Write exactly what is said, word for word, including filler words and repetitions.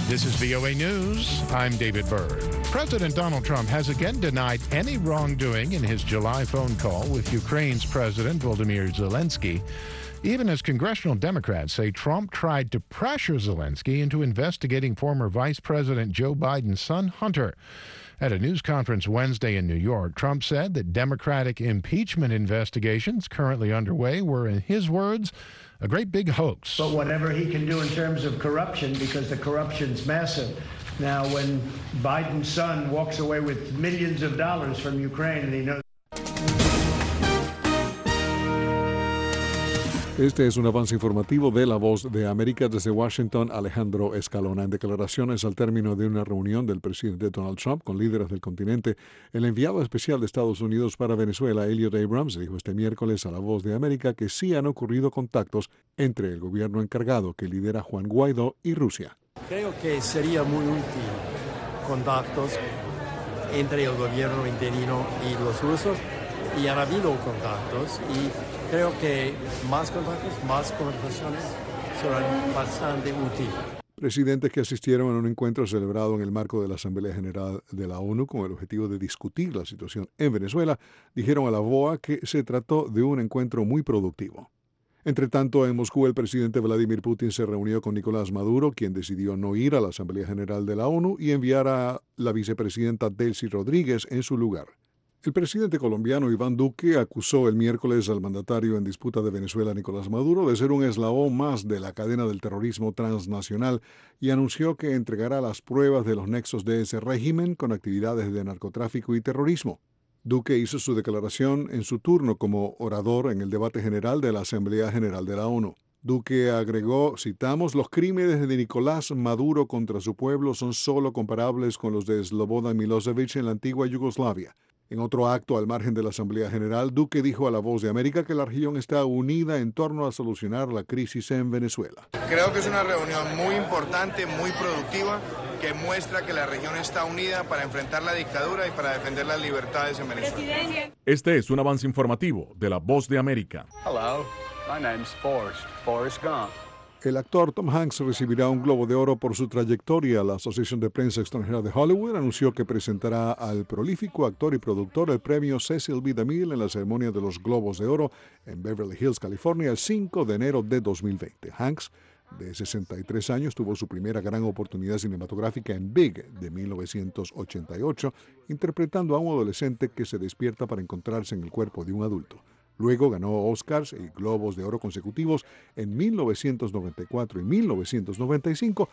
This is V O A News. I'm David Byrd. President Donald Trump has again denied any wrongdoing in his July phone call with Ukraine's President Volodymyr Zelensky, even as congressional Democrats say Trump tried to pressure Zelensky into investigating former Vice President Joe Biden's son, Hunter. At a news conference Wednesday in New York, Trump said that Democratic impeachment investigations currently underway were, in his words, a great big hoax. But whatever he can do in terms of corruption, because the corruption's massive. Now, when Biden's son walks away with millions of dollars from Ukraine and he knows... Este es un avance informativo de La Voz de América desde Washington. Alejandro Escalona. En declaraciones al término de una reunión del presidente Donald Trump con líderes del continente, el enviado especial de Estados Unidos para Venezuela, Elliot Abrams, dijo este miércoles a La Voz de América que sí han ocurrido contactos entre el gobierno encargado que lidera Juan Guaidó y Rusia. Creo que sería muy útil contactos entre el gobierno interino y los rusos, y han habido contactos, y creo que más contactos, más conversaciones serán bastante útiles. Presidentes que asistieron a un encuentro celebrado en el marco de la Asamblea General de la ONU con el objetivo de discutir la situación en Venezuela dijeron a la V O A que se trató de un encuentro muy productivo. Entre tanto, en Moscú, el presidente Vladimir Putin se reunió con Nicolás Maduro, quien decidió no ir a la Asamblea General de la ONU y enviar a la vicepresidenta Delcy Rodríguez en su lugar. El presidente colombiano Iván Duque acusó el miércoles al mandatario en disputa de Venezuela, Nicolás Maduro, de ser un eslabón más de la cadena del terrorismo transnacional y anunció que entregará las pruebas de los nexos de ese régimen con actividades de narcotráfico y terrorismo. Duque hizo su declaración en su turno como orador en el debate general de la Asamblea General de la ONU. Duque agregó, citamos, los crímenes de Nicolás Maduro contra su pueblo son solo comparables con los de Slobodan Milosevic en la antigua Yugoslavia. En otro acto al margen de la Asamblea General, Duque dijo a La Voz de América que la región está unida en torno a solucionar la crisis en Venezuela. Creo que es una reunión muy importante, muy productiva, que muestra que la región está unida para enfrentar la dictadura y para defender las libertades en Venezuela. Este es un avance informativo de La Voz de América. Hello, my name's Forrest, Forrest Gump. El actor Tom Hanks recibirá un Globo de Oro por su trayectoria. La Asociación de Prensa Extranjera de Hollywood anunció que presentará al prolífico actor y productor el premio Cecil B. DeMille en la ceremonia de los Globos de Oro en Beverly Hills, California, el cinco de enero de dos mil veinte. Hanks, de sesenta y tres años, tuvo su primera gran oportunidad cinematográfica en Big, de mil novecientos ochenta y ocho, interpretando a un adolescente que se despierta para encontrarse en el cuerpo de un adulto. Luego ganó Oscars y Globos de Oro consecutivos en mil novecientos noventa y cuatro y mil novecientos noventa y cinco